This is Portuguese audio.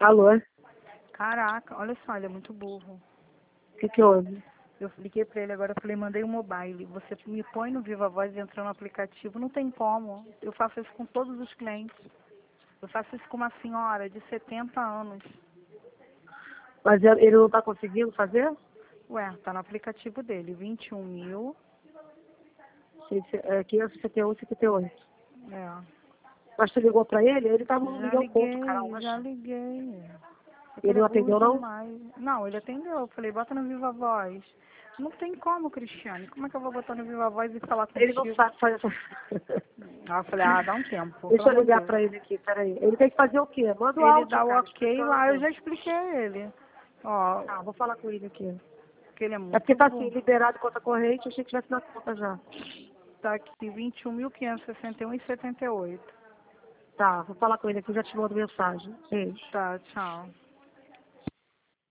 Alô? O Caraca, olha só, ele é muito burro. que houve? Eu liguei pra ele agora, eu falei, mandei um mobile. Você me põe no Viva Voz e entra no aplicativo. Não tem como. Eu faço isso com todos os clientes. Eu faço isso com uma senhora de 70 anos. Mas ele não está conseguindo fazer? Ué, tá no aplicativo dele, 21 mil. 571, 58. É. Mas tu ligou pra ele? Ele tava no Já milhão ponto, cara. liguei, já liguei. Só que Ele ele é não burro atendeu, não? demais. Não, ele atendeu. Eu falei, bota no Viva Voz. Não tem como, Cristiane. Como é que eu vou botar no Viva Voz e falar Ele não contigo? sabe fazer essa... Aí eu falei, dá um tempo, pelo Deixa eu amor de ligar Deus. pra ele aqui, peraí. Ele tem que fazer o quê? Manda o Ele áudio, dá o cara, ok lá, eu explicando. já expliquei a ele. Ó, Tá, vou falar com ele aqui. que ele é É porque muito tá assim, bom. liberado conta corrente, eu achei que tivesse na conta já. Tá aqui 21.561,78. Tá, vou falar com ele aqui, já te mando mensagem. Beijo. Tá, tchau.